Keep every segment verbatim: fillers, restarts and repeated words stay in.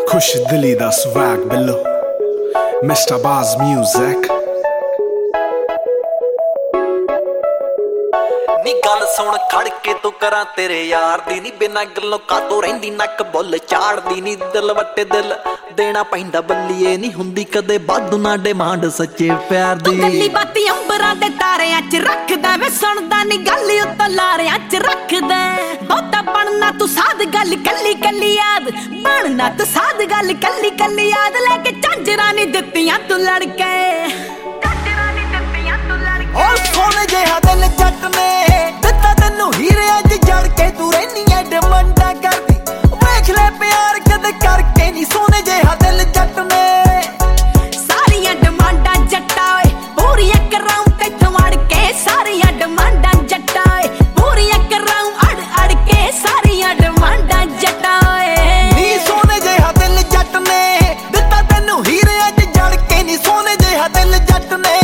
खुश दिली दा स्वैग बिल्लो मिस्टर बाज म्यूजिक। नी गल सुन खड़के तू करा तेरे यार दी नी बिना गल्लों कातों रहिंदी नक बुल चाड़दी नी दिल वट्टे दिल देना पैंदा बल्लीए नी हुंदी कदे वाधू ना डिमांड सच्चे प्यार दी। गल्ली बाती अंबरां दे तारियां च रखदा वे सुनदा नी गल उत्ते लारियां च रखदा बहुता बनना तू साध गल कल्ली कल्ली याद बनना तू साध गल कल्ली कल्ली याद लेके झांजरां नी दित्तियां तू लड़के झांजरां नी दित्तियां तू लड़के। ओ सोने जिहा दिल जट ने दित्ता तैनू हीरे अज जड़ के तू रहनी ऐ डिमांडां करदी वेख ले प्यार कदे करके नी सोने जिहा दिल जट ने सारियां डिमांडां जट्टा ओए पूरियां कराऊं तैथों अड़ के सारियां डिमांडां जट्टा ओए पूरियां कराऊं अड़ अड़ के सारियां डिमांडां जट्टा ओए। नी सोने जिहा दिल जट ने दित्ता तैनू हीरे अज जड़ के नी सोने जिहा दिल जट ने।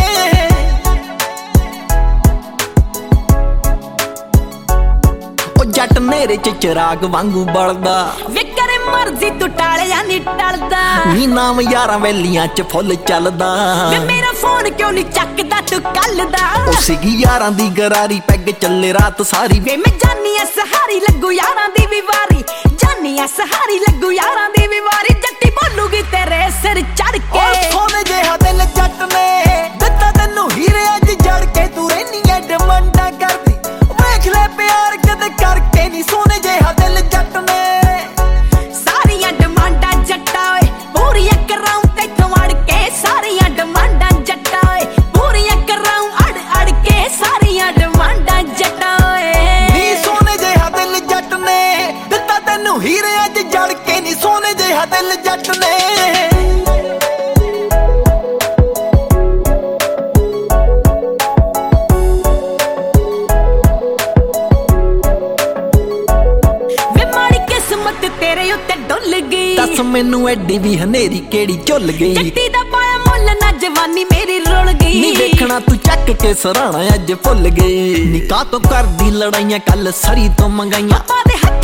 जट नेरे च चिराग वांगू बलदा वे करे मर्जी तू टालिया नी टलदा नी नाम यारां वैलियां च फुੱਲ चलदा वे मेरा फोन क्यों नी चकदा तू कलदा उसीगी यारां दी गरारी पैग चले रात सारी वे मैं जानी ऐ सहारी लगू यारां दी भी वारी जानी ऐ सहारी लगू यारां दी भी वारी जट्टी बोलूगी तेरे सिर चढ़ के। सोने जिहा दिल जट ने दित्ता तैनू हीरे अज जड़ के तू रहनी ऐ डिमांडां करदी वेख ले प्यार कदे करके नी सोने जिहा दिल जट ने सारियां डिमांडां जट्टा ओए पूरियां कराऊं तैथों अड़ के सारियां डिमांडां जट्टा ओए पूरियां कराऊं अड़ अड़ के सारियां डिमांडां जट्टा ओए। नी सोने जिहा दिल जट ने दित्ता तैनू हीरे अज जड़ के नी सोने जिहा दिल जट ने। तेरे उत्ते डुल गई दस मैनू एडी भी हनेरी केड़ी झुल गई जट्टी दा पाया मुੱਲ ना जवानी मेरी रुल गई नी देखना तू चक के सराणा अज भुल गई नी कातों करदी लड़ाइयां कल सरी तो मंगाइयां पापा दे हत्थ